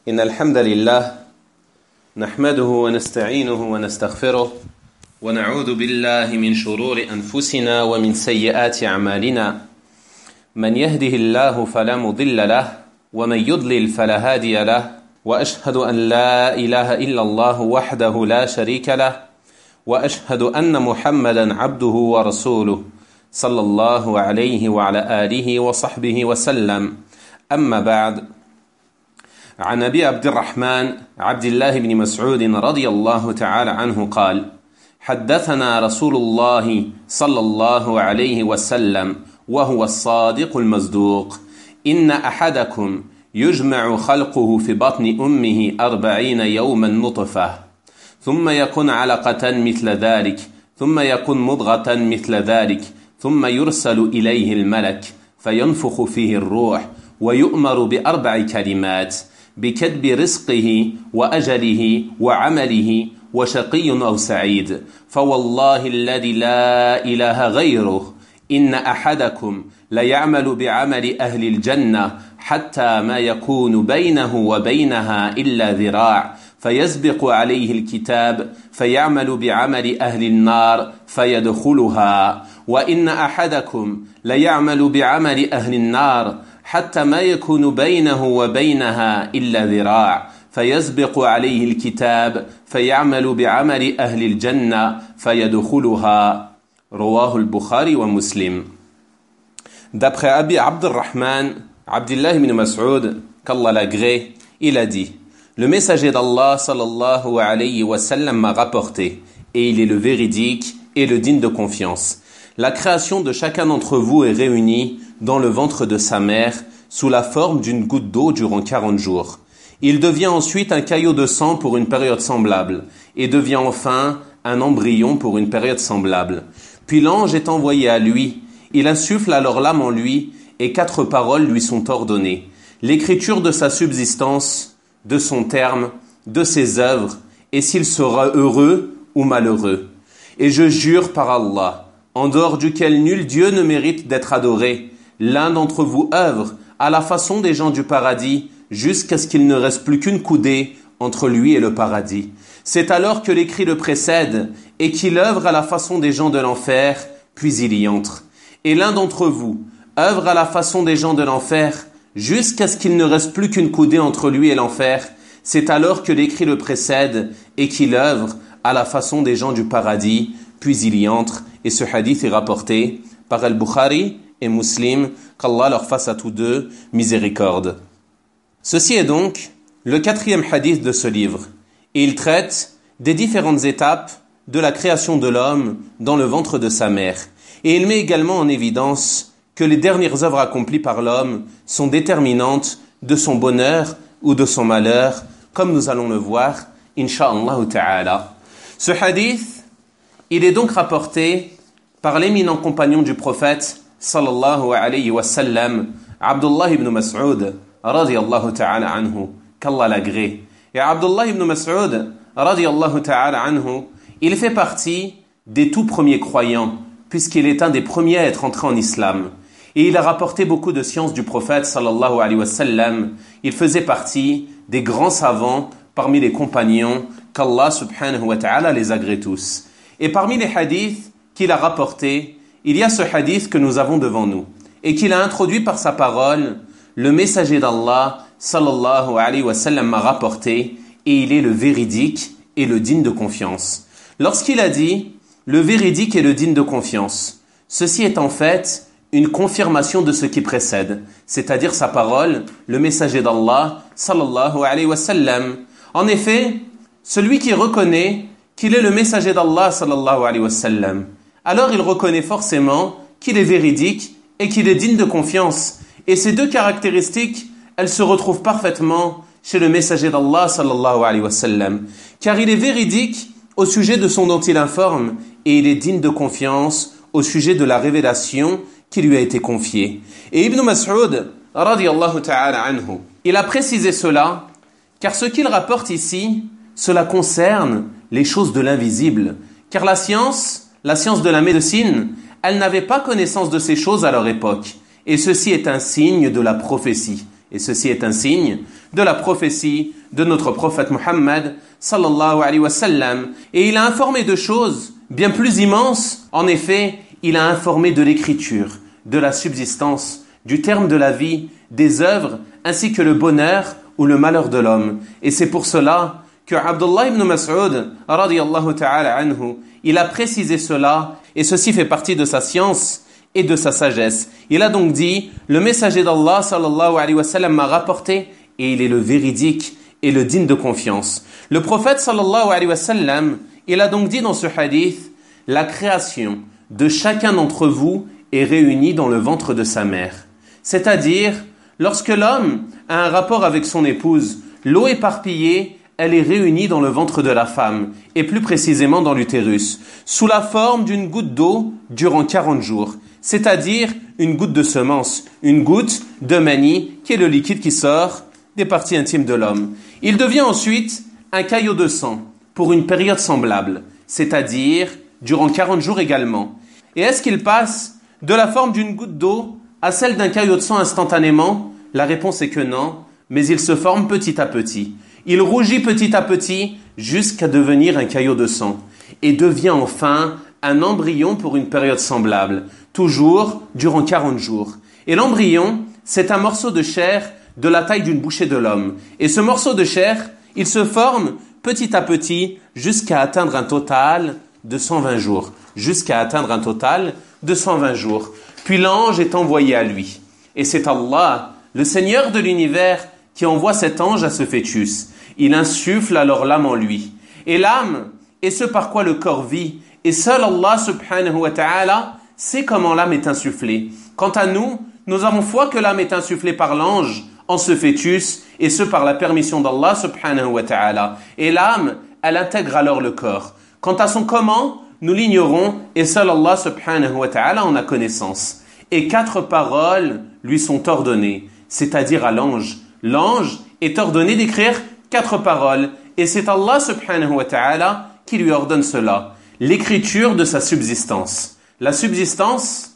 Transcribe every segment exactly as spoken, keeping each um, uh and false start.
إن الحمد لله نحمده ونستعينه ونستغفره ونعوذ بالله من شرور أنفسنا ومن سيئات أعمالنا من يهده الله فلا مضل له ومن يضلل فلا هادي له وأشهد أن لا إله إلا الله وحده لا شريك له وأشهد أن محمدا عبده ورسوله صلى الله عليه وعلى آله وصحبه وسلم أما بعد عن أبي عبد الرحمن عبد الله بن مسعود رضي الله تعالى عنه قال حدثنا رسول الله صلى الله عليه وسلم وهو الصادق المصدوق إن أحدكم يجمع خلقه في بطن أمه أربعين يوما نطفة ثم يكون علقة مثل ذلك ثم يكون مضغة مثل ذلك ثم يرسل إليه الملك فينفخ فيه الروح ويؤمر بأربع كلمات بكتب رزقه وأجله وعمله وشقي أو سعيد فوالله الذي لا إله غيره إن أحدكم ليعمل بعمل أهل الجنة حتى ما يكون بينه وبينها إلا ذراع فيسبق عليه الكتاب فيعمل بعمل أهل النار فيدخلها وإن أحدكم ليعمل بعمل أهل النار حتى ما يكون بينه وبينها إلا ذراع فيسبق عليه الكتاب فيعمل بعمل أهل الجنة فيدخلها رواه البخاري ومسلم. D'après Abi Abdurrahman, Abdullah ibn Mas'ud, qu'Allah l'agrée, il a dit: le messager d'Allah sallallahu alayhi wa sallam m'a rapporté, et il est le véridique et le digne de confiance. La création de chacun d'entre vous est réunie dans le ventre de sa mère sous la forme d'une goutte d'eau durant quarante jours. Il devient ensuite un caillot de sang pour une période semblable et devient enfin un embryon pour une période semblable. Puis l'ange est envoyé à lui. Il insuffle alors l'âme en lui et quatre paroles lui sont ordonnées. L'écriture de sa subsistance, de son terme, de ses œuvres et s'il sera heureux ou malheureux. Et je jure par Allah, en dehors duquel nul Dieu ne mérite d'être adoré, l'un d'entre vous œuvre à la façon des gens du paradis jusqu'à ce qu'il ne reste plus qu'une coudée entre lui et le paradis. C'est alors que l'écrit le précède et qu'il œuvre à la façon des gens de l'enfer, puis il y entre. Et l'un d'entre vous œuvre à la façon des gens de l'enfer jusqu'à ce qu'il ne reste plus qu'une coudée entre lui et l'enfer. C'est alors que l'écrit le précède et qu'il œuvre à la façon des gens du paradis, puis il y entre. Et ce hadith est rapporté par Al-Bukhari et Muslim, qu'Allah leur fasse à tous deux miséricorde. Ceci est donc le quatrième hadith de ce livre. Et il traite des différentes étapes de la création de l'homme dans le ventre de sa mère. Et il met également en évidence que les dernières œuvres accomplies par l'homme sont déterminantes de son bonheur ou de son malheur, comme nous allons le voir, incha'Allah ta'ala. Ce hadith, il est donc rapporté par l'éminent compagnon du prophète, sallallahu alayhi wa sallam, Abdullah ibn Mas'ud, radiyallahu ta'ala anhu, qu'Allah l'agrée. Et Abdullah ibn Mas'ud, radiyallahu ta'ala anhu, il fait partie des tout premiers croyants, puisqu'il est un des premiers à être entré en islam. Et il a rapporté beaucoup de sciences du prophète, sallallahu alayhi wa sallam. Il faisait partie des grands savants parmi les compagnons, qu'Allah subhanahu wa ta'ala les agrée tous. Et parmi les hadiths qu'il a rapportés, il y a ce hadith que nous avons devant nous, et qu'il a introduit par sa parole, le messager d'Allah, sallallahu alayhi wa sallam, m'a rapporté, et il est le véridique et le digne de confiance. Lorsqu'il a dit, le véridique et le digne de confiance, ceci est en fait une confirmation de ce qui précède, c'est-à-dire sa parole, le messager d'Allah, sallallahu alayhi wa sallam. En effet, celui qui reconnaît qu'il est le messager d'Allah, sallallahu alayhi wa sallam, alors il reconnaît forcément qu'il est véridique et qu'il est digne de confiance. Et ces deux caractéristiques, elles se retrouvent parfaitement chez le messager d'Allah, sallallahu alayhi wa sallam, car il est véridique au sujet de son dont il informe et il est digne de confiance au sujet de la révélation qui lui a été confiée. Et Ibn Mas'ud, radiyallahu ta'ala anhu, il a précisé cela, car ce qu'il rapporte ici, cela concerne les choses de l'invisible, car la science, la science de la médecine, elle n'avait pas connaissance de ces choses à leur époque. Et ceci est un signe de la prophétie. Et ceci est un signe de la prophétie de notre prophète Muhammad sallallahu alayhi wa sallam. Et il a informé de choses bien plus immenses. En effet, il a informé de l'écriture, de la subsistance, du terme de la vie, des œuvres, ainsi que le bonheur ou le malheur de l'homme. Et c'est pour cela que Abdullah ibn Mas'ud, radiyallahu ta'ala anhu, il a précisé cela, et ceci fait partie de sa science et de sa sagesse. Il a donc dit, le messager d'Allah sallallahu alayhi wa sallam m'a rapporté, et il est le véridique et le digne de confiance. Le prophète sallallahu alayhi wa sallam, il a donc dit dans ce hadith, la création de chacun d'entre vous est réunie dans le ventre de sa mère. C'est-à-dire, lorsque l'homme a un rapport avec son épouse, l'eau éparpillée, elle est réunie dans le ventre de la femme, et plus précisément dans l'utérus, sous la forme d'une goutte d'eau durant quarante jours, c'est-à-dire une goutte de semence, une goutte de manie, qui est le liquide qui sort des parties intimes de l'homme. Il devient ensuite un caillot de sang, pour une période semblable, c'est-à-dire durant quarante jours également. Et est-ce qu'il passe de la forme d'une goutte d'eau à celle d'un caillot de sang instantanément? La réponse est que non, mais il se forme petit à petit. Il rougit petit à petit jusqu'à devenir un caillot de sang et devient enfin un embryon pour une période semblable, toujours durant quarante jours. Et l'embryon, c'est un morceau de chair de la taille d'une bouchée de l'homme. Et ce morceau de chair, il se forme petit à petit jusqu'à atteindre un total de cent vingt jours. Jusqu'à atteindre un total de cent vingt jours. Puis l'ange est envoyé à lui. Et c'est Allah, le Seigneur de l'univers, qui envoie cet ange à ce fœtus. Il insuffle alors l'âme en lui. Et l'âme est ce par quoi le corps vit. Et seul Allah subhanahu wa ta'ala sait comment l'âme est insufflée. Quant à nous, nous avons foi que l'âme est insufflée par l'ange en ce fœtus, et ce par la permission d'Allah subhanahu wa ta'ala. Et l'âme, elle intègre alors le corps. Quant à son comment, nous l'ignorons, et seul Allah subhanahu wa ta'ala en a connaissance. Et quatre paroles lui sont ordonnées, c'est-à-dire à l'ange. L'ange est ordonné d'écrire quatre paroles, et c'est Allah subhanahu wa ta'ala qui lui ordonne cela. L'écriture de sa subsistance. La subsistance,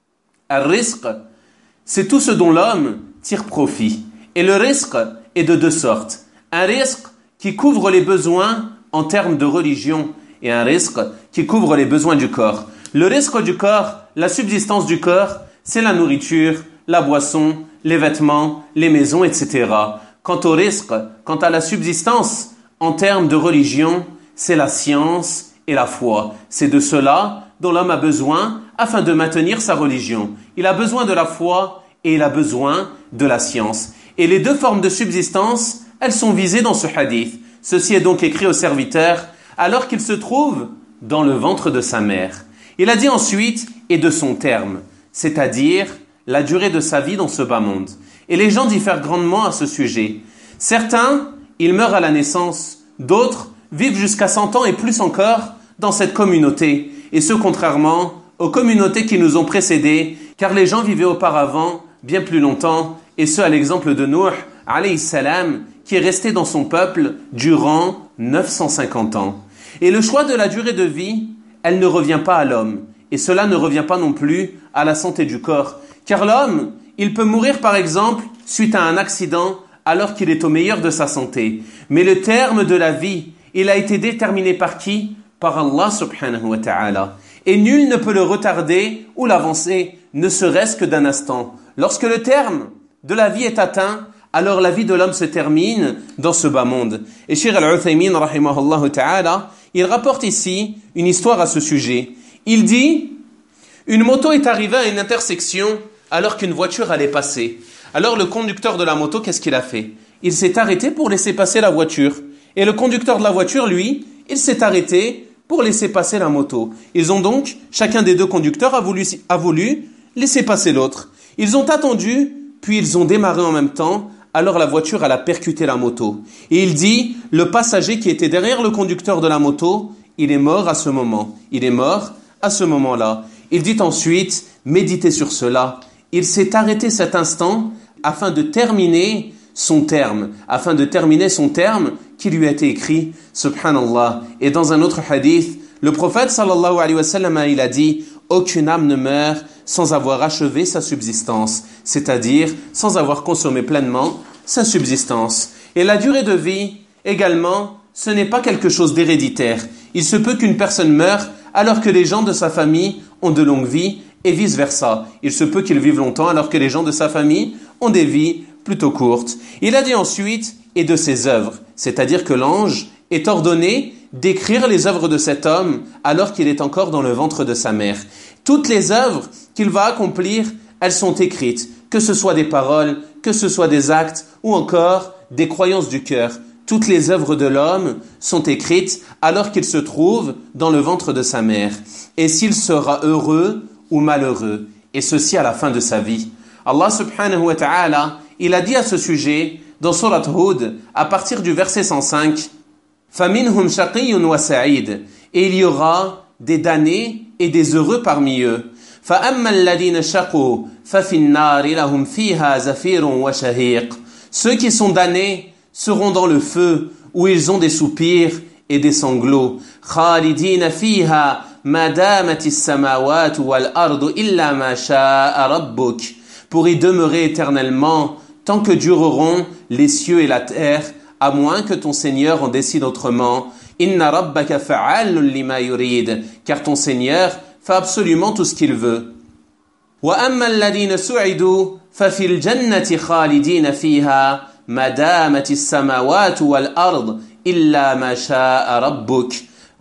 al-rizq, c'est tout ce dont l'homme tire profit. Et le rizq est de deux sortes. Un rizq qui couvre les besoins en termes de religion, et un rizq qui couvre les besoins du corps. Le rizq du corps, la subsistance du corps, c'est la nourriture, la boisson, les vêtements, les maisons, et cetera. Quant au rizq, quant à la subsistance, en termes de religion, c'est la science et la foi. C'est de cela dont l'homme a besoin afin de maintenir sa religion. Il a besoin de la foi et il a besoin de la science. Et les deux formes de subsistance, elles sont visées dans ce hadith. Ceci est donc écrit au serviteur alors qu'il se trouve dans le ventre de sa mère. Il a dit ensuite « et de son terme », c'est-à-dire la durée de sa vie dans ce bas monde. Et les gens diffèrent grandement à ce sujet. Certains, ils meurent à la naissance, d'autres vivent jusqu'à cent ans et plus encore dans cette communauté. Et ce contrairement aux communautés qui nous ont précédés, car les gens vivaient auparavant bien plus longtemps, et ce à l'exemple de Nuh, alayhi salam, qui est resté dans son peuple durant neuf cent cinquante ans. Et le choix de la durée de vie, elle ne revient pas à l'homme, et cela ne revient pas non plus à la santé du corps, car l'homme, il peut mourir par exemple suite à un accident alors qu'il est au meilleur de sa santé. Mais le terme de la vie, il a été déterminé par qui? Par Allah subhanahu wa ta'ala. Et nul ne peut le retarder ou l'avancer, ne serait-ce que d'un instant. Lorsque le terme de la vie est atteint, alors la vie de l'homme se termine dans ce bas monde. Et Cheikh Al-Uthaymin, rahimahullah ta'ala, il rapporte ici une histoire à ce sujet. Il dit, une moto est arrivée à une intersection alors qu'une voiture allait passer. Alors le conducteur de la moto, qu'est-ce qu'il a fait? Il s'est arrêté pour laisser passer la voiture. Et le conducteur de la voiture, lui, il s'est arrêté pour laisser passer la moto. Ils ont donc, chacun des deux conducteurs a voulu, a voulu laisser passer l'autre. Ils ont attendu, puis ils ont démarré en même temps, alors la voiture elle a percuté la moto. Et il dit, le passager qui était derrière le conducteur de la moto, il est mort à ce moment. Il est mort à ce moment-là. Il dit ensuite, méditez sur cela. Il s'est arrêté cet instant afin de terminer son terme, afin de terminer son terme qui lui a été écrit, subhanallah. Et dans un autre hadith, le prophète sallallahu alayhi wa sallam, il a dit, aucune âme ne meurt sans avoir achevé sa subsistance, c'est-à-dire sans avoir consommé pleinement sa subsistance. Et la durée de vie, également, ce n'est pas quelque chose d'héréditaire. Il se peut qu'une personne meure alors que les gens de sa famille ont de longues vies et vice-versa. Il se peut qu'il vive longtemps alors que les gens de sa famille ont des vies plutôt courtes. Il a dit ensuite « et de ses œuvres », c'est-à-dire que l'ange est ordonné d'écrire les œuvres de cet homme alors qu'il est encore dans le ventre de sa mère. Toutes les œuvres qu'il va accomplir, elles sont écrites, que ce soit des paroles, que ce soit des actes ou encore des croyances du cœur. Toutes les œuvres de l'homme sont écrites alors qu'il se trouve dans le ventre de sa mère. Et s'il sera heureux ou malheureux, et ceci à la fin de sa vie. Allah subhanahu wa ta'ala, il a dit à ce sujet dans Surat Hud, à partir du verset cent cinq, فَمِنْهُمْ شَقِيٌّ وَسَعِيدٌ, et il y aura des damnés et des heureux parmi eux. فَأَمَّا الَّذِينَ شَقُوا فَفِي النَّارِ لَهُمْ فِيهَا زَفِيرٌ وَشَهِيقٌ. Ceux qui sont damnés seront dans le feu, où ils ont des soupirs et des sanglots. خَالِدِينَ فِيهَا مَا دَامَتِ السَّمَاوَاتُ وَالْأَرْضُ إِلَّا مَا شَاءَ رَبُّكَ. Pour y demeurer éternellement, tant que dureront les cieux et la terre, à moins que ton Seigneur en décide autrement. Inna rabbaka fa'alun lima yurid, car ton Seigneur fait absolument tout ce qu'il veut. Wa amma alladhina su'idu fa fil jannati khalidina fiha ma damati as-samawati wal ard illa ma sha'a rabbuk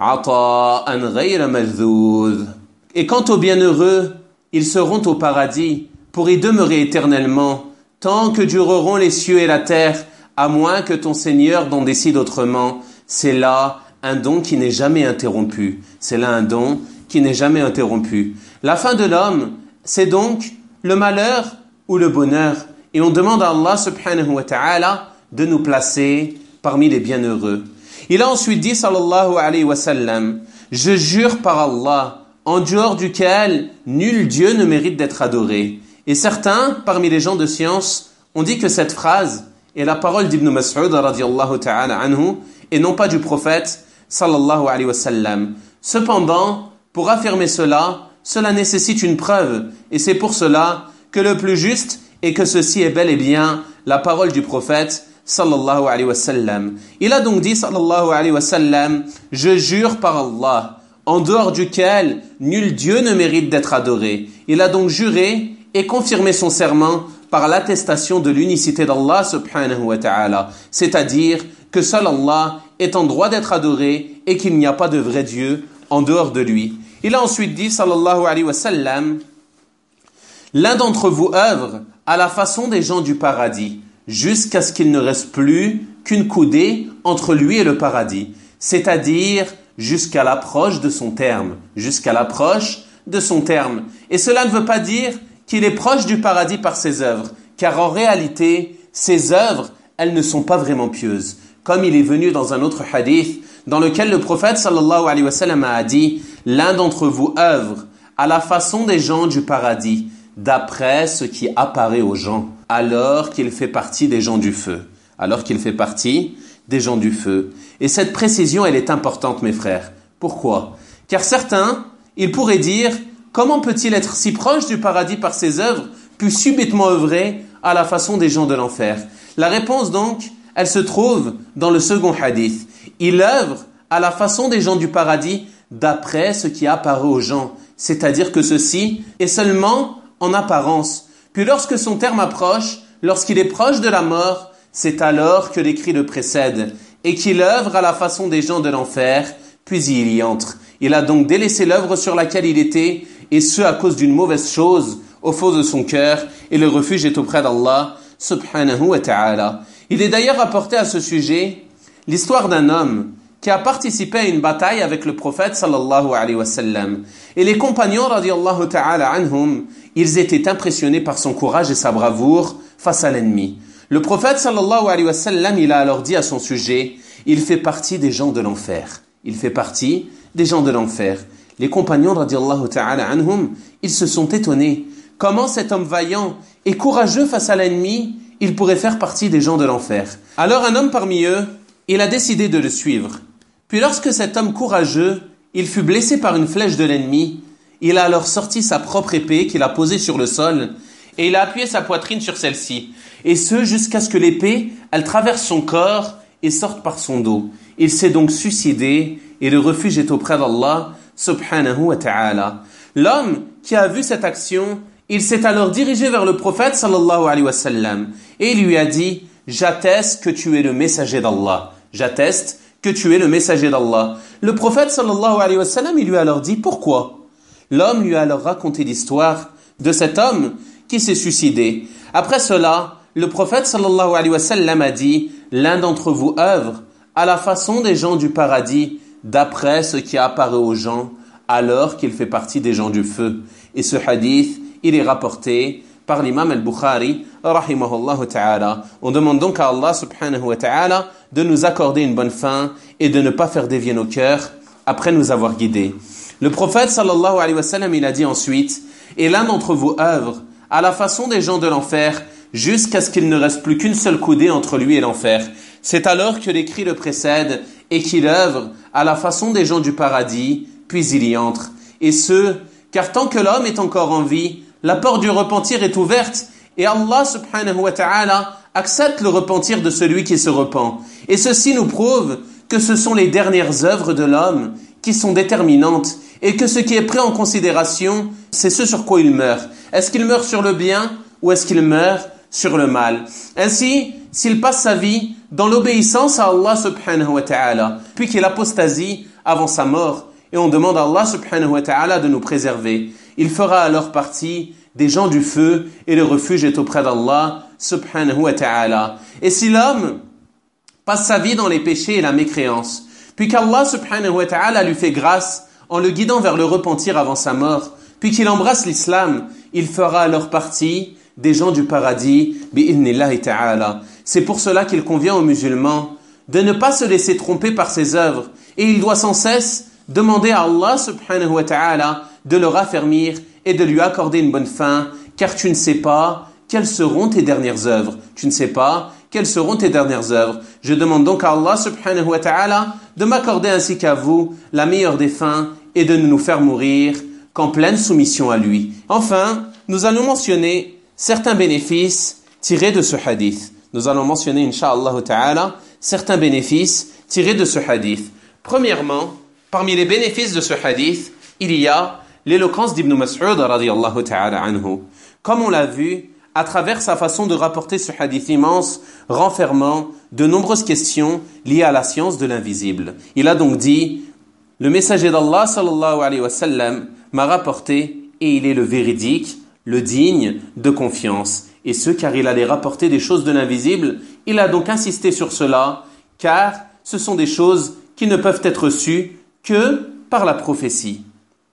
'ata'an ghayra majdhud. Et quant aux bienheureux, ils seront au paradis pour y demeurer éternellement, tant que dureront les cieux et la terre, à moins que ton Seigneur n'en décide autrement. C'est là un don qui n'est jamais interrompu. C'est là un don qui n'est jamais interrompu. La fin de l'homme, c'est donc le malheur ou le bonheur. Et on demande à Allah subhanahu wa ta'ala de nous placer parmi les bienheureux. Il a ensuite dit, sallallahu alayhi wa sallam, « Je jure par Allah, en dehors duquel nul Dieu ne mérite d'être adoré. » Et certains, parmi les gens de science, ont dit que cette phrase est la parole d'Ibn Mas'ud radiyallahu ta'ala anhu et non pas du prophète sallallahu alayhi wa sallam. Cependant, pour affirmer cela, cela nécessite une preuve et c'est pour cela que le plus juste est que ceci est bel et bien la parole du prophète sallallahu alayhi wa sallam. Il a donc dit sallallahu alayhi wa sallam, je jure par Allah, en dehors duquel nul Dieu ne mérite d'être adoré. Il a donc juré et confirmé son serment par l'attestation de l'unicité d'Allah subhanahu wa ta'ala, c'est-à-dire que seul Allah est en droit d'être adoré et qu'il n'y a pas de vrai Dieu en dehors de lui. Il a ensuite dit, sallallahu alayhi wa sallam, l'un d'entre vous œuvre à la façon des gens du paradis, jusqu'à ce qu'il ne reste plus qu'une coudée entre lui et le paradis, c'est-à-dire jusqu'à l'approche de son terme, jusqu'à l'approche de son terme. Et cela ne veut pas dire qu'il est proche du paradis par ses œuvres, car en réalité, ses œuvres, elles ne sont pas vraiment pieuses. Comme il est venu dans un autre hadith, dans lequel le prophète sallallahu alayhi wa sallam a dit, l'un d'entre vous œuvre à la façon des gens du paradis, d'après ce qui apparaît aux gens, alors qu'il fait partie des gens du feu. Alors qu'il fait partie des gens du feu. Et cette précision, elle est importante, mes frères. Pourquoi? Car certains, ils pourraient dire, comment peut-il être si proche du paradis par ses œuvres, puis subitement œuvrer à la façon des gens de l'enfer? La réponse donc, elle se trouve dans le second hadith. Il œuvre à la façon des gens du paradis d'après ce qui apparaît aux gens. C'est-à-dire que ceci est seulement en apparence. Puis lorsque son terme approche, lorsqu'il est proche de la mort, c'est alors que les cris le précèdent et qu'il œuvre à la façon des gens de l'enfer, puis il y entre. Il a donc délaissé l'œuvre sur laquelle il était, et ce à cause d'une mauvaise chose au fond de son cœur, et le refuge est auprès d'Allah subhanahu wa ta'ala. Il est d'ailleurs rapporté à ce sujet l'histoire d'un homme qui a participé à une bataille avec le prophète sallallahu alayhi wa sallam. Et les compagnons radiyallahu ta'ala anhum, ils étaient impressionnés par son courage et sa bravoure face à l'ennemi. Le prophète sallallahu alayhi wa sallam, il a alors dit à son sujet, il fait partie des gens de l'enfer. Il fait partie des gens de l'enfer. Les compagnons radiyallahu ta'ala anhum, ils se sont étonnés. Comment cet homme vaillant et courageux face à l'ennemi, il pourrait faire partie des gens de l'enfer? Alors un homme parmi eux, il a décidé de le suivre. Puis lorsque cet homme courageux, il fut blessé par une flèche de l'ennemi, il a alors sorti sa propre épée qu'il a posée sur le sol et il a appuyé sa poitrine sur celle-ci. Et ce, jusqu'à ce que l'épée, elle traverse son corps et sorte par son dos. Il s'est donc suicidé et le refuge est auprès d'Allah subhanahu wa ta'ala. L'homme qui a vu cette action, il s'est alors dirigé vers le prophète sallallahu alayhi wa sallam et il lui a dit « J'atteste que tu es le messager d'Allah. J'atteste que tu es le messager d'Allah. » Le prophète sallallahu alayhi wa sallam, il lui a alors dit « Pourquoi ?» L'homme lui a alors raconté l'histoire de cet homme qui s'est suicidé. Après cela, le prophète sallallahu alayhi wa sallam a dit « L'un d'entre vous œuvre à la façon des gens du paradis d'après ce qui apparaît aux gens alors qu'il fait partie des gens du feu. » Et ce hadith, il est rapporté par l'imam al-Bukhari, rahimahullah ta'ala. On demande donc à Allah subhanahu wa ta'ala de nous accorder une bonne fin et de ne pas faire dévier nos cœurs après nous avoir guidés. Le prophète sallallahu alayhi wa sallam, il a dit ensuite « Et l'un d'entre vous œuvre à la façon des gens de l'enfer jusqu'à ce qu'il ne reste plus qu'une seule coudée entre lui et l'enfer. C'est alors que les cris le précèdent et qu'il œuvre à la façon des gens du paradis, puis il y entre. Et ce, car tant que l'homme est encore en vie, la porte du repentir est ouverte et Allah subhanahu wa ta'ala accepte le repentir de celui qui se repent. Et ceci nous prouve que ce sont les dernières œuvres de l'homme qui sont déterminantes et que ce qui est pris en considération, c'est ce sur quoi il meurt. Est-ce qu'il meurt sur le bien ou est-ce qu'il meurt sur le mal? Ainsi, s'il passe sa vie dans l'obéissance à Allah subhanahu wa ta'ala, puis qu'il apostasie avant sa mort, et on demande à Allah subhanahu wa ta'ala de nous préserver, il fera alors partie des gens du feu et le refuge est auprès d'Allah subhanahu wa ta'ala. Et si l'homme passe sa vie dans les péchés et la mécréance, puis qu'Allah subhanahu wa ta'ala lui fait grâce en le guidant vers le repentir avant sa mort, puis qu'il embrasse l'islam, il fera alors partie des gens du paradis, bi'idhnillahi ta'ala. C'est pour cela qu'il convient aux musulmans de ne pas se laisser tromper par ses œuvres, et il doit sans cesse demander à Allah subhanahu wa ta'ala de le raffermir et de lui accorder une bonne fin, car tu ne sais pas quelles seront tes dernières œuvres. Tu ne sais pas quelles seront tes dernières œuvres. Je demande donc à Allah subhanahu wa ta'ala de m'accorder ainsi qu'à vous la meilleure des fins et de ne nous faire mourir qu'en pleine soumission à lui. Enfin, nous allons mentionner certains bénéfices tirés de ce hadith. Nous allons mentionner, incha'Allah ta'ala, certains bénéfices tirés de ce hadith. Premièrement, parmi les bénéfices de ce hadith, il y a l'éloquence d'Ibn Mas'ud radiyallahu ta'ala anhu. Comme on l'a vu, à travers sa façon de rapporter ce hadith immense, renfermant de nombreuses questions liées à la science de l'invisible. Il a donc dit, le messager d'Allah sallallahu alayhi wa sallam m'a rapporté et il est le véridique, le digne de confiance. Et ce, car il allait rapporter des choses de l'invisible, il a donc insisté sur cela, car ce sont des choses qui ne peuvent être sues que par la prophétie.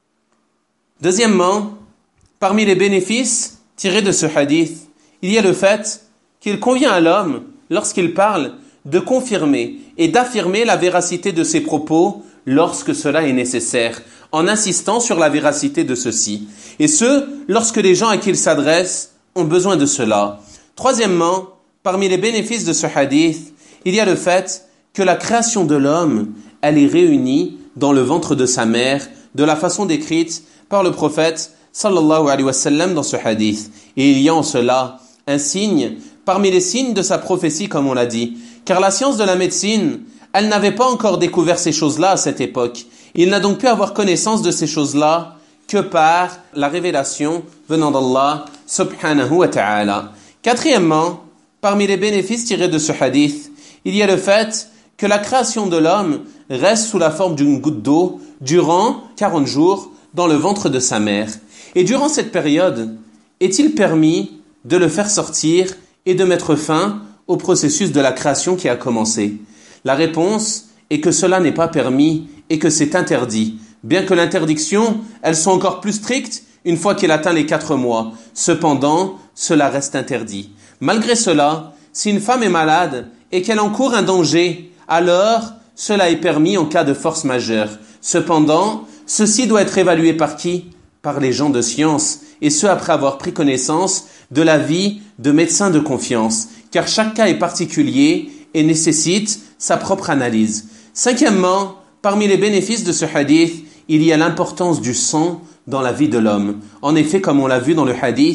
Deuxièmement, parmi les bénéfices tirés de ce hadith, il y a le fait qu'il convient à l'homme, lorsqu'il parle, de confirmer et d'affirmer la véracité de ses propos lorsque cela est nécessaire, en insistant sur la véracité de ceux-ci. Et ce, lorsque les gens à qui il s'adresse ont besoin de cela. Troisièmement, parmi les bénéfices de ce hadith, il y a le fait que la création de l'homme, elle est réunie dans le ventre de sa mère, de la façon décrite par le prophète sallallahu alayhi wa sallam dans ce hadith. Et il y a en cela un signe, parmi les signes de sa prophétie comme on l'a dit. Car la science de la médecine, elle n'avait pas encore découvert ces choses-là à cette époque. Il n'a donc pu avoir connaissance de ces choses-là que par la révélation venant d'Allah subhanahu wa ta'ala. Quatrièmement, parmi les bénéfices tirés de ce hadith, il y a le fait que la création de l'homme reste sous la forme d'une goutte d'eau durant quarante jours dans le ventre de sa mère. Et durant cette période, est-il permis de le faire sortir et de mettre fin au processus de la création qui a commencé? La réponse est que cela n'est pas permis et que c'est interdit. Bien que l'interdiction, elles sont encore plus strictes une fois qu'il atteint les quatre mois. Cependant, cela reste interdit. Malgré cela, si une femme est malade et qu'elle encourt un danger, alors cela est permis en cas de force majeure. Cependant, ceci doit être évalué par qui? Par les gens de science, et ce après avoir pris connaissance de l'avis de médecins de confiance, car chaque cas est particulier et nécessite sa propre analyse. Cinquièmement, parmi les bénéfices de ce hadith, il y a l'importance du sang dans la vie de l'homme. En effet, comme on l'a vu dans le hadith,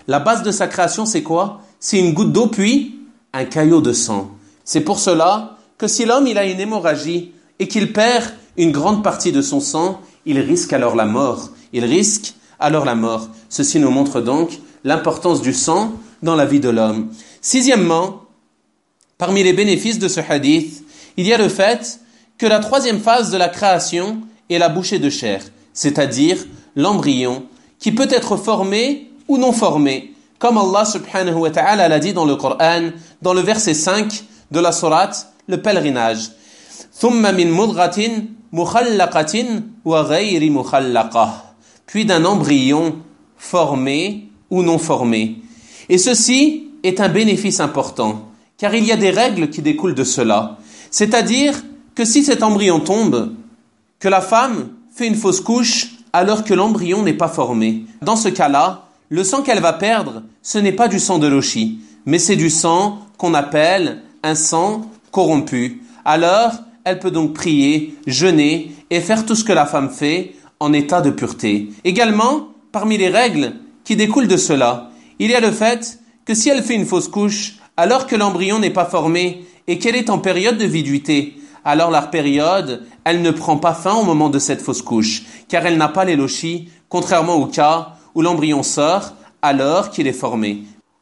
La base de sa création, c'est quoi? C'est une goutte d'eau puis un caillot de sang. C'est pour cela que si l'homme il a une hémorragie et qu'il perd une grande partie de son sang, il risque alors la mort. Il risque alors la mort. Ceci nous montre donc l'importance du sang dans la vie de l'homme. Sixièmement, parmi les bénéfices de ce hadith, il y a le fait que la troisième phase de la création est la bouchée de chair, c'est-à-dire l'embryon, qui peut être formé ou non formé, comme Allah subhanahu wa ta'ala l'a dit dans le Coran, dans le verset cinq de la sourate, le pèlerinage. ثُمَّ مِن مُضْغَةٍ مُخَلَّقَةٍ وَغَيْرِ مُخَلَّقَةٍ. Puis d'un embryon formé ou non formé. Et ceci est un bénéfice important, car il y a des règles qui découlent de cela. C'est-à-dire que si cet embryon tombe, que la femme fait une fausse couche alors que l'embryon n'est pas formé. Dans ce cas-là, le sang qu'elle va perdre, ce n'est pas du sang de l'oshi, mais c'est du sang qu'on appelle un sang corrompu. Alors, elle peut donc prier, jeûner et faire tout ce que la femme fait en état de pureté. Également, parmi les règles qui découlent de cela, il y a le fait que si elle fait une fausse couche alors que l'embryon n'est pas formé et qu'elle est en période de viduité, alors la période, elle ne prend pas fin au moment de cette fausse couche, car elle n'a pas les lochis, contrairement au cas où l'embryon sort alors qu'il est formé.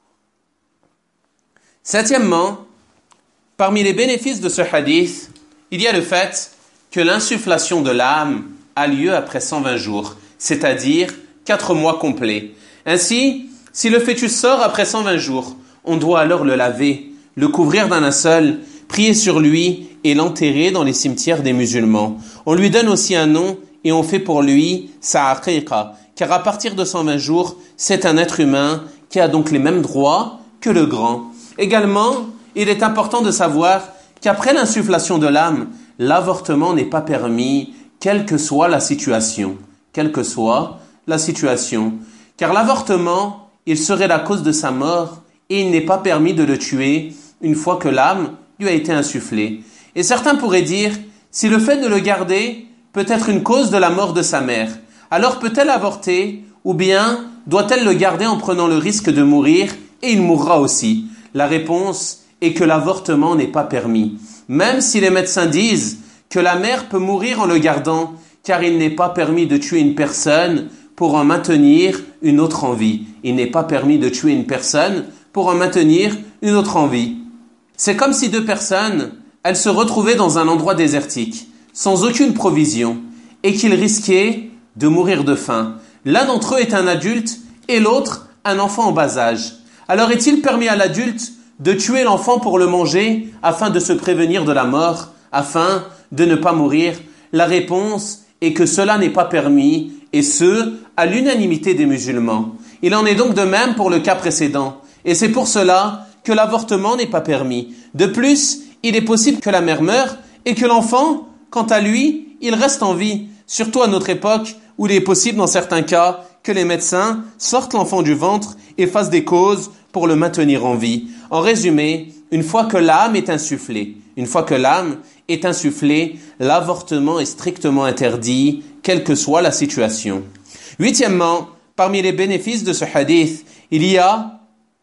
Septièmement, parmi les bénéfices de ce hadith, il y a le fait que l'insufflation de l'âme a lieu après cent vingt jours, c'est-à-dire quatre mois complets. Ainsi, si le fœtus sort après cent vingt jours, on doit alors le laver, le couvrir d'un linceul, prier sur lui et l'enterrer dans les cimetières des musulmans. On lui donne aussi un nom et on fait pour lui sa aqiqa, car à partir de cent vingt jours, c'est un être humain qui a donc les mêmes droits que le grand. Également, il est important de savoir qu'après l'insufflation de l'âme, l'avortement n'est pas permis, quelle que soit la situation. Quelle que soit la situation. Car l'avortement, il serait la cause de sa mort et il n'est pas permis de le tuer une fois que l'âme lui a été insufflée. Et certains pourraient dire, si le fait de le garder peut être une cause de la mort de sa mère, alors peut-elle avorter ou bien doit-elle le garder en prenant le risque de mourir et il mourra aussi? La réponse est que l'avortement n'est pas permis. Même si les médecins disent que la mère peut mourir en le gardant, car il n'est pas permis de tuer une personne pour en maintenir une autre en vie. Il n'est pas permis de tuer une personne pour en maintenir une autre en vie. C'est comme si deux personnes, elles se retrouvaient dans un endroit désertique, sans aucune provision, et qu'ils risquaient de mourir de faim. L'un d'entre eux est un adulte et l'autre un enfant en bas âge. Alors est-il permis à l'adulte de tuer l'enfant pour le manger afin de se prévenir de la mort, afin de ne pas mourir? La réponse est que cela n'est pas permis, et ce, à l'unanimité des musulmans. Il en est donc de même pour le cas précédent, et c'est pour cela que l'avortement n'est pas permis. De plus, il est possible que la mère meure et que l'enfant, quant à lui, il reste en vie, surtout à notre époque où il est possible dans certains cas que les médecins sortent l'enfant du ventre et fassent des causes pour le maintenir en vie. En résumé, une fois que l'âme est insufflée, une fois que l'âme est insufflée, l'avortement est strictement interdit, quelle que soit la situation. Huitièmement, parmi les bénéfices de ce hadith, il y a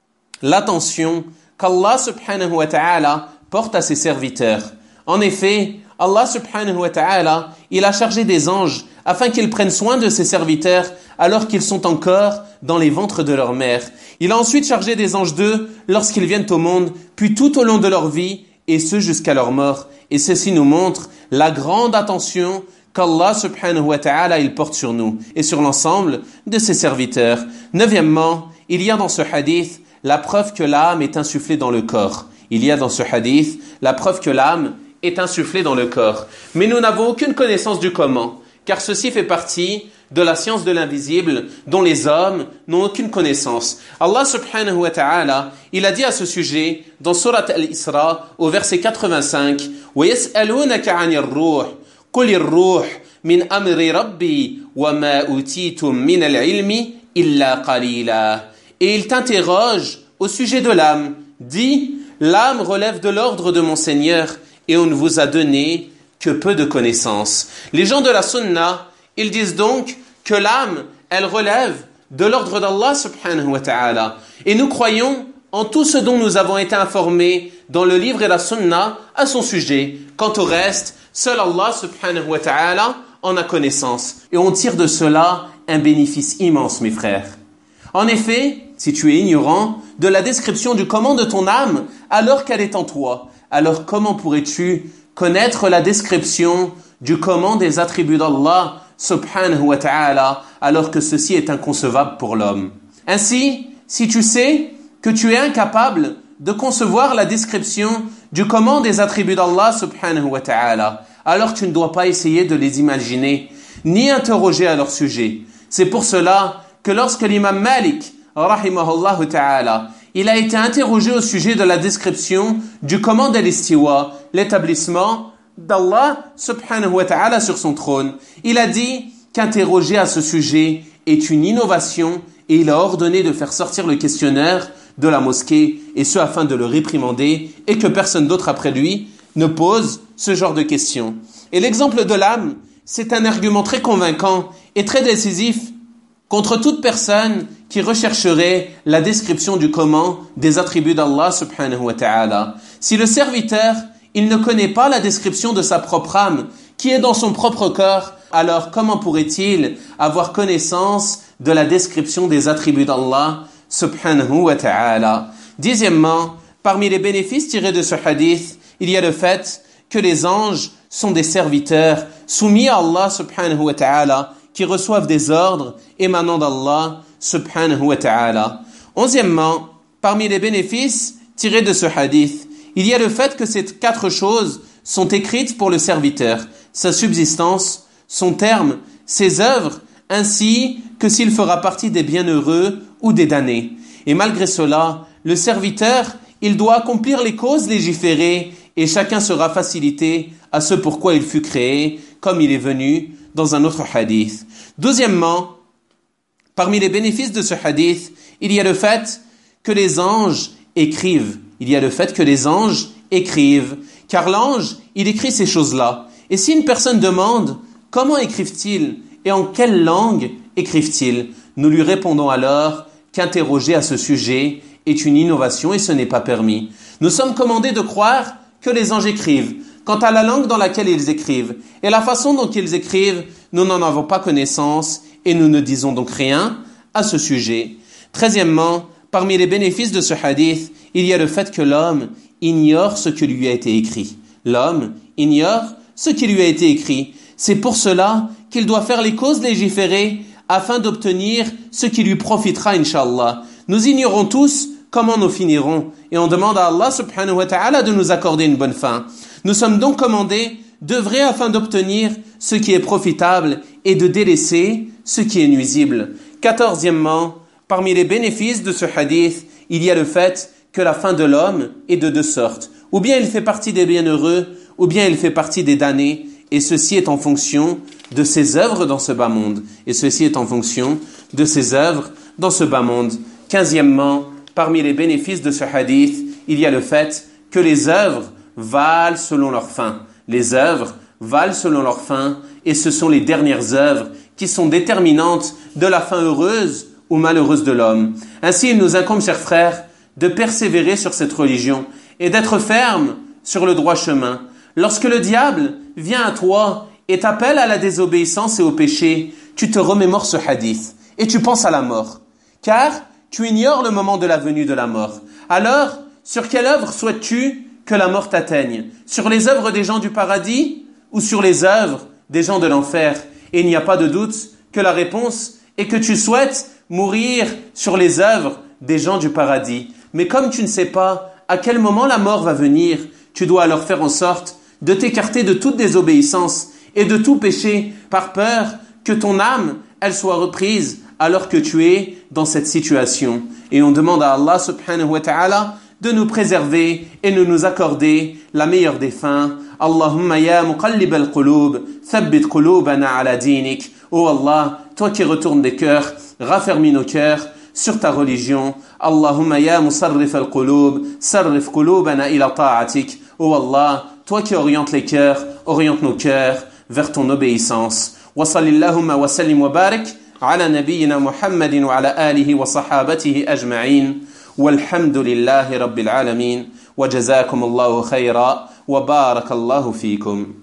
l'attention qu'Allah subhanahu wa ta'ala porte à ses serviteurs. En effet, Allah subhanahu wa ta'ala, il a chargé des anges afin qu'ils prennent soin de ses serviteurs alors qu'ils sont encore dans les ventres de leur mère. Il a ensuite chargé des anges d'eux lorsqu'ils viennent au monde, puis tout au long de leur vie, et ce jusqu'à leur mort. Et ceci nous montre la grande attention qu'Allah subhanahu wa ta'ala il porte sur nous et sur l'ensemble de ses serviteurs. Neuvièmement, il y a dans ce hadith la preuve que l'âme est insufflée dans le corps. Il y a dans ce hadith la preuve que l'âme est insufflée dans le corps. Mais nous n'avons aucune connaissance du comment, car ceci fait partie de la science de l'invisible dont les hommes n'ont aucune connaissance. Allah subhanahu wa ta'ala, il a dit à ce sujet dans Surat Al-Isra au verset quatre-vingt-cinq وَيَسْأَلُونَكَ عَنِ الرُّوحِ قُلِ الرُّوحِ مِنْ أَمْرِ رَبِّي وَمَا أُوتِيتُم مِنَ الْعِلْمِ إِلَّا قَلِيلًا. Et il t'interroge au sujet de l'âme. Dis, l'âme relève de l'ordre de mon Seigneur et on ne vous a donné que peu de connaissances. Les gens de la sunna, ils disent donc que l'âme, elle relève de l'ordre d'Allah subhanahu wa ta'ala. Et nous croyons en tout ce dont nous avons été informés dans le livre et la sunna à son sujet. Quant au reste, seul Allah subhanahu wa ta'ala en a connaissance. Et on tire de cela un bénéfice immense, mes frères. En effet, si tu es ignorant de la description du comment de ton âme alors qu'elle est en toi, alors comment pourrais-tu connaître la description du comment des attributs d'Allah subhanahu wa ta'ala alors que ceci est inconcevable pour l'homme? Ainsi, si tu sais que tu es incapable de concevoir la description du comment des attributs d'Allah subhanahu wa ta'ala, alors tu ne dois pas essayer de les imaginer, ni interroger à leur sujet. C'est pour cela que lorsque l'imam Malik, rahimahullah ta'ala, il a été interrogé au sujet de la description du comment de l'istiwa, l'établissement d'Allah subhanahu wa ta'ala sur son trône, il a dit qu'interroger à ce sujet est une innovation et il a ordonné de faire sortir le questionnaire de la mosquée, et ce afin de le réprimander et que personne d'autre après lui ne pose ce genre de questions. Et l'exemple de l'âme, c'est un argument très convaincant et très décisif contre toute personne qui rechercherait la description du comment des attributs d'Allah subhanahu wa ta'ala. Si le serviteur, il ne connaît pas la description de sa propre âme, qui est dans son propre corps, alors comment pourrait-il avoir connaissance de la description des attributs d'Allah subhanahu wa ta'ala? Dixièmement, parmi les bénéfices tirés de ce hadith, il y a le fait que les anges sont des serviteurs soumis à Allah subhanahu wa ta'ala, qui reçoivent des ordres émanant d'Allah subhanahu wa ta'ala. Onzièmement, parmi les bénéfices tirés de ce hadith, il y a le fait que ces quatre choses sont écrites pour le serviteur, sa subsistance, son terme, ses œuvres, ainsi que s'il fera partie des bienheureux ou des damnés. Et malgré cela, le serviteur, il doit accomplir les causes légiférées et chacun sera facilité à ce pourquoi il fut créé, comme il est venu dans un autre hadith. Douzièmement, parmi les bénéfices de ce hadith, il y a le fait que les anges écrivent. Il y a le fait que les anges écrivent. Car l'ange, il écrit ces choses-là. Et si une personne demande, comment écrivent-ils et en quelle langue écrivent-ils? Nous lui répondons alors qu'interroger à ce sujet est une innovation et ce n'est pas permis. Nous sommes commandés de croire que les anges écrivent. Quant à la langue dans laquelle ils écrivent et la façon dont ils écrivent, nous n'en avons pas connaissance et nous ne disons donc rien à ce sujet. Treizièmement, parmi les bénéfices de ce hadith, il y a le fait que l'homme ignore ce qui lui a été écrit. L'homme ignore ce qui lui a été écrit. C'est pour cela qu'il doit faire les causes légiférées afin d'obtenir ce qui lui profitera, Inch'Allah. Nous ignorons tous comment nous finirons et on demande à Allah subhanahu wa ta'ala de nous accorder une bonne fin. Nous sommes donc commandés d'œuvrer afin d'obtenir ce qui est profitable et de délaisser ce qui est nuisible. Quatorzièmement, parmi les bénéfices de ce hadith, il y a le fait que la fin de l'homme est de deux sortes. Ou bien il fait partie des bienheureux, ou bien il fait partie des damnés, et ceci est en fonction de ses œuvres dans ce bas monde. Et ceci est en fonction de ses œuvres dans ce bas monde. Quinzièmement, parmi les bénéfices de ce hadith, il y a le fait que les œuvres valent selon leur fin. Les œuvres valent selon leur fin, et ce sont les dernières œuvres qui sont déterminantes de la fin heureuse ou malheureuse de l'homme. Ainsi, il nous incombe, chers frères, de persévérer sur cette religion et d'être ferme sur le droit chemin. Lorsque le diable vient à toi et t'appelle à la désobéissance et au péché, tu te remémores ce hadith et tu penses à la mort, car tu ignores le moment de la venue de la mort. Alors, sur quelle œuvre souhaites-tu que la mort t'atteigne? Sur les œuvres des gens du paradis ou sur les œuvres des gens de l'enfer? Et il n'y a pas de doute que la réponse est que tu souhaites mourir sur les œuvres des gens du paradis. Mais comme tu ne sais pas à quel moment la mort va venir, tu dois alors faire en sorte de t'écarter de toute désobéissance et de tout péché par peur que ton âme, elle soit reprise alors que tu es dans cette situation. Et on demande à Allah subhanahu wa ta'ala de nous préserver et de nous accorder la meilleure des fins. Allahumma ya muqallib al-qulub, thabbit qulubana ala dinik. Oh Allah, toi qui retournes des cœurs, raffermis nos cœurs sur ta religion. Allahumma ya musarrif al-qulub, sarrif qulubana ila ta'atik. Oh Allah, toi qui orientes les cœurs, oriente nos cœurs vers ton obéissance. Wa sallallahu wa sallim wa barik على نبينا محمد وعلى آله وصحابته أجمعين والحمد لله رب العالمين وجزاكم الله خيرا وبارك الله فيكم.